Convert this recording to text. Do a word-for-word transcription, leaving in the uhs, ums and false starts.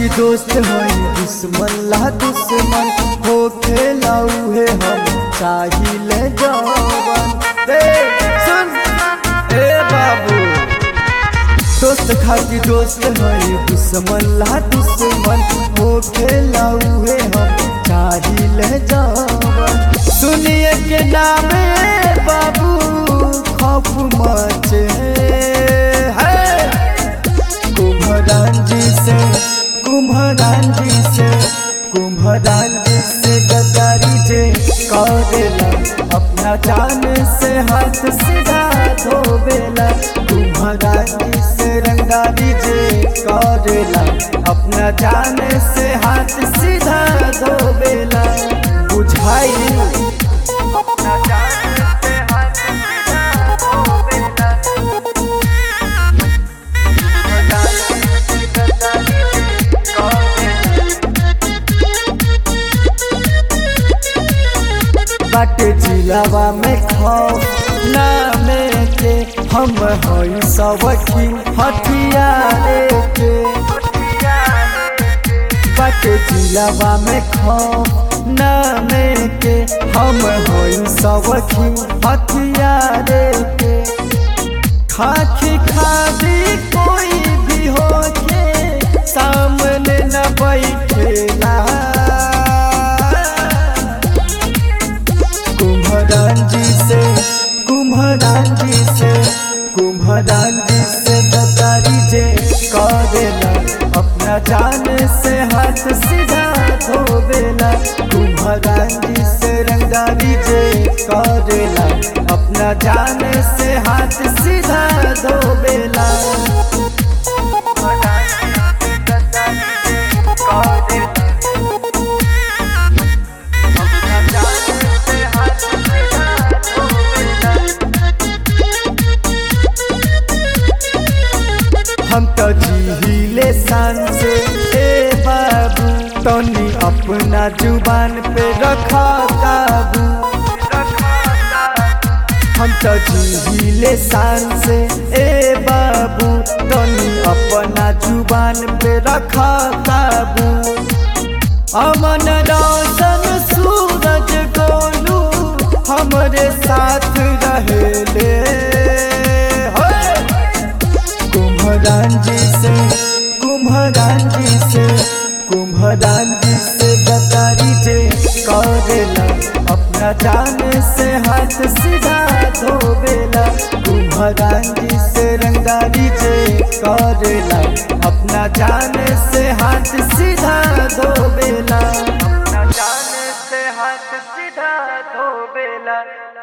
खाती दोस्त होई दुश्मन ला दुश्मन हो खेला उहे हम चाहिए जवान। दे सुन ए बाबू, दोस्त खाती दोस्त होई दुश्मन ला दुश्मन हो खेला उहे हम चाहिए जवान। सुनिए के नामे बाबू खौफ मचे कुम्हरान जी से कुम्हरान जी से कुम्हरान जी से गद्दारी जे करेला अपना जान से हाथ सीधा धोबेला। कुम्हरान जी से रंगदारी जे करेला अपना जान से हाथ सीधा धोबेला। बुझाई अपना जान से हाथ सीधा धोबेला। बाटे जिलावा में खौफ नामे के हम हई सबकी हथियारे के। बाटे जिलावा में खौफ नामे के हम हई सबकी हथियारे के। खाखी खादी कोई भी हो के सामने न बैठेला। कुम्हरान जी से कुम्हरान जी से कुम्हरान जी से गद्दारी जे करेला अपना जान से हाथ सीधा धोबेला। कुम्हरान जी से रंगदारी जे करेला अपना जान से हाथ सीधा धोबेला। हम तो जीहिले शान से ए बाबू तनी अपना जुबान पे रखा काबू। हम तो जीहिले शान से ए बाबू तनी अपना जुबान पे रखा काबू। अमन रोशन सूरज गोलू हमरे साथ रहेले। कुम्हरान जी से कुम्हरान जी से कुम्हरान जी से गद्दारी जे करेला अपना जान से हाथ सीधा धोबेला। कुम्हरान जी से रंगदारी जे करेला अपना जान से हाथ सीधा धोबेला। अपना जान से हाथ सीधा धोबेला।